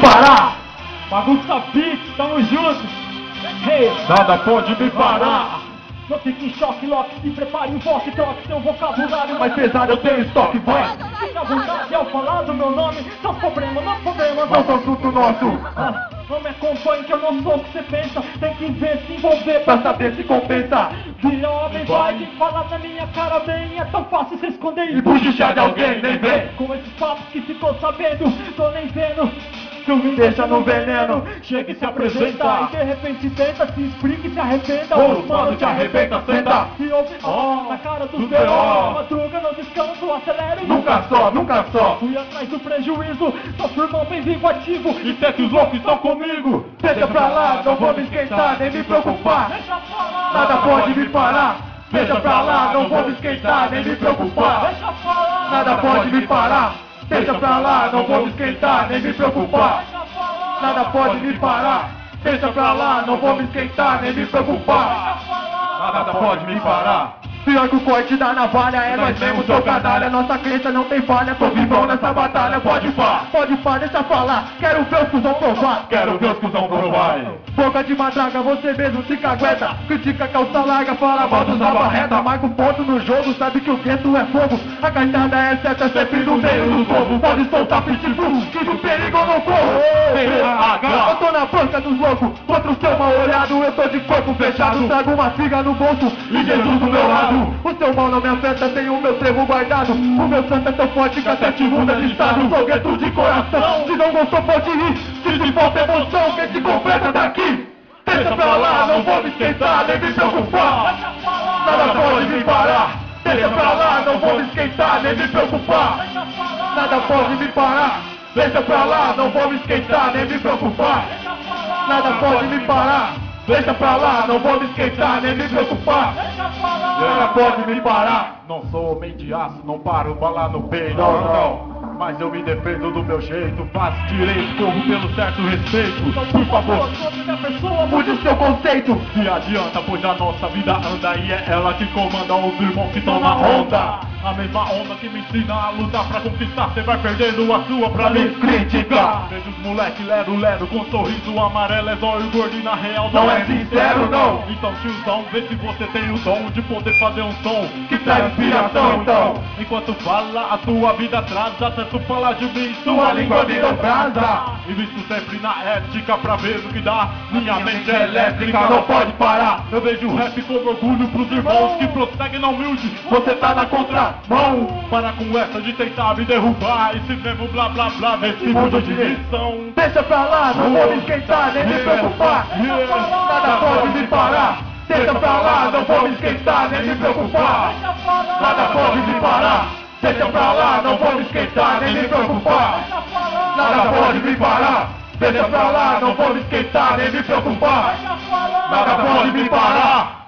parar. Bagunça Beats, tamo junto. Hey, nada pode me parar. Não fique em choque, Loki, se prepare, invoque, troque seu vocabulário mais pesado, eu tenho estoque, vai. Fica à vontade ao falar do meu nome. Seus problemas, meus problemas não são assunto nosso. Não me acompanhe que eu não sou o que você pensa. Tem que ver, se envolver pra saber se compensa. Vira homem, vai vir falar na minha cara bem. É tão fácil se esconder e buchichar de alguém, nem vem. Com esses papos que ficou sabendo, tô nem vendo. Tu me deixa no veneno, chega e se apresenta. E de repente tenta, se explica e se arrependa. Os mano te arrebenta, senta. E ouve, na cara dos B.O. Madruga, não descanso, acelero. Nunca só, nunca só. Fui atrás do prejuízo, sou firmão bem vingativo. E sei que os loucos estão comigo. Deixa pra lá, não vou me esquentar, nem me preocupar. Deixa pra lá, nada pode me parar. Deixa pra lá, não vou me esquentar, nem me preocupar. Deixa pra lá, nada pode me parar. Deixa pra lá, não vou me esquentar, nem me preocupar. Nada pode me parar. Deixa pra lá, não vou me esquentar, nem me preocupar. Nada pode me parar. Pior que o corte da navalha é nós mesmo, sou canalha. Nossa crença não tem falha, tô vivão nessa batalha. Pode pá, deixa falar. Quero ver os cuzão provar. Quero ver os cuzão provar. Boca de madraga, você mesmo se cagueta. Critica calça larga, fala mal dos reta. Marca o ponto no jogo, sabe que o vento é fogo. A cartada é certa, sempre no meio do povo. Pode soltar pitbull, que do perigo eu não corro. Eu tô na banca dos loucos, contra o seu mal olhado. Eu tô de corpo fechado, trago uma figa no bolso e Jesus do meu lado. O seu mal não me afeta, tenho o meu trevo guardado. O meu santo é tão forte que até te muda de estado. Sou gueto de coração, se não gostou pode ir. Se te falta emoção, quem te completa daqui? Deixa pra lá, não vou me esquentar, nem me preocupar. Nada pode me parar. Deixa pra lá, não vou me esquentar, nem me preocupar. Nada pode me parar. Deixa pra lá, não vou me esquentar, nem me preocupar. Nada pode me parar. Deixa pra lá, não vou me esquentar, nem me preocupar. Nada pode me parar. Não sou homem de aço, não paro bala no peito. Não. Mas eu me defendo do meu jeito. Faço direito, corro pelo certo respeito. Por favor, mude o seu conceito. Se adianta, pois a nossa vida anda e é ela que comanda os irmãos que estão na onda. A mesma onda que me ensina a lutar pra conquistar. Cê vai perdendo a sua pra me criticar. Vejo os moleque lero com sorriso amarelo. É zóio gordo e na real não é sincero não. Então tiozão, vê se você tem o dom de poder fazer um som que traz inspiração então. Enquanto fala, a tua vida atrasa. Tanto fala de mim, sua língua vira brasa. E visto sempre na ética pra ver o que dá. Minha mente é elétrica, não pode parar. Eu vejo o rap como orgulho pros irmãos que prosseguem na humilde. Você tá na contramão. Para com essa de tentar me derrubar. Esse mesmo blá blá blá nesse mundo de lição. Deixa pra lá, não vou me esquentar, nem me preocupar. Nada pode me parar. Deixa pra lá, não vou me esquentar, nem me preocupar. Nada pode me parar. Deixa pra lá, não vou me esquentar, nem me preocupar. Nada pode me parar. Deixa pra lá, não vou me esquentar, nem me preocupar. Nada pode me parar.